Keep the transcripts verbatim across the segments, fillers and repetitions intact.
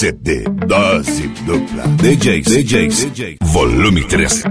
C D, dose dupla. D Js, D Js, D Js, volume três.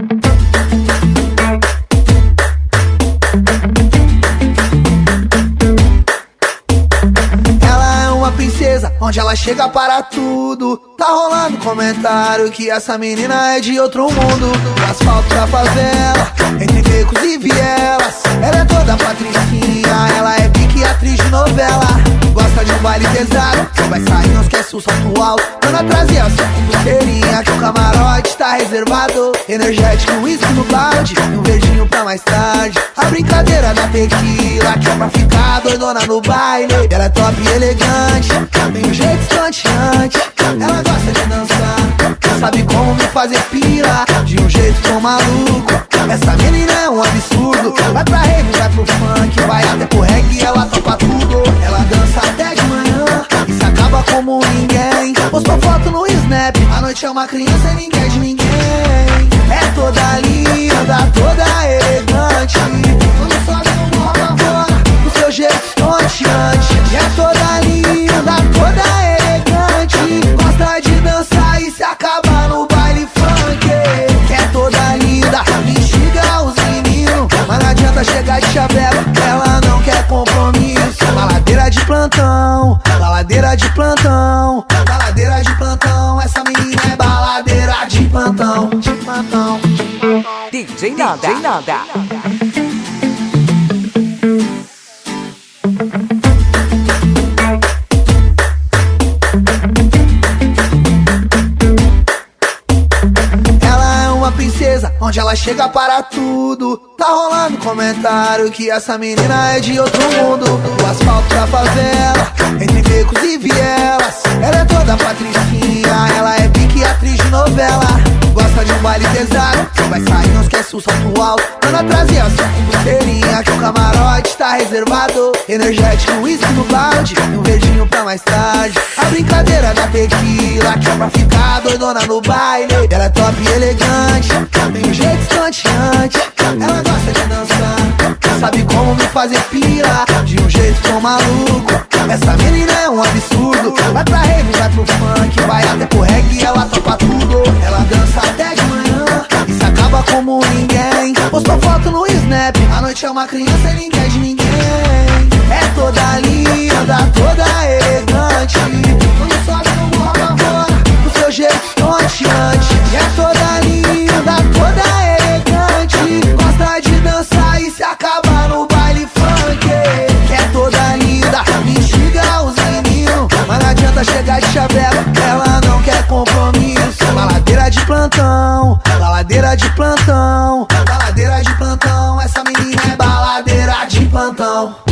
Ela é uma princesa, onde ela chega para tudo. Tá rolando comentário que essa menina é de outro mundo. Do asfalto da favela, entre becos e vielas. Ela é toda patricinha, ela é pique atriz de novela. Gosta de um baile pesado, vai sair, não esquece o salto alto. Manda trazer a sua pulseirinha, que o camarote tá reservado. Energético, uísque no balde e um verdinho pra mais tarde. A brincadeira da tequila, que é pra ficar doidona no baile. Ela é top e elegante, tem um jeito estonteante. Ela gosta de dançar, sabe como me fazer pira, de um jeito tão maluco. Essa menina é um absurdo. Vai pra rave, vai pro funk, vai até pro reggae, ela topa tudo. Ela dança até de manhã e se acaba como ninguém. Postou foto no Snap, a noite é uma criança e ninguém é de ninguém. É toda linda, toda elegante. Quando sobe no morro pra fora, do seu jeito estonteante. É toda linda, toda elegante. Gosta de dançar e se acaba no baile funk. É toda linda, instiga os meninos, mas não adianta chegar de chaveco, ela não quer compromisso. Baladeira de plantão, baladeira de plantão, baladeira de plantão. Essa menina é baladeira de plantão, de plantão, de plantão. D J Nanda, D J Nanda. Princesa, onde ela chega para tudo. Tá rolando comentário que essa menina é de outro mundo. Do asfalto da favela, entre becos e vielas. Ela é toda patricinha, ela é pique atriz de novela. Gosta de um baile pesado, vai sair, não esquece o salto alto. Manda trazer a sua pulseirinha, que o camarote tá reservado. Energético, uísque no balde e um verdinho pra mais tarde. A brincadeira da tequila, que é pra ficar doidona no baile. Ela é top e elegante, tem um jeito estonteante. Ela gosta de dançar, sabe como me fazer pira, de um jeito tão maluco. Essa menina é um absurdo. Vai pra rave, vai pro funk, vai até pro reggae, ela topa tudo. Ela dança até de manhã e se acaba como ninguém. Postou foto no Snap, a noite é uma criança e ninguém é de ninguém. É toda linda, toda elegante. Quando sobe no morro pra fora, do seu jeito estonteante. É toda linda, toda elegante. Gosta de dançar e se acaba no baile funk. É toda linda, instiga os meninos, mas não adianta chegar de chaveco, ela não quer compromisso. Baladeira de plantão, baladeira de plantão, baladeira de plantão. Essa menina é baladeira de plantão.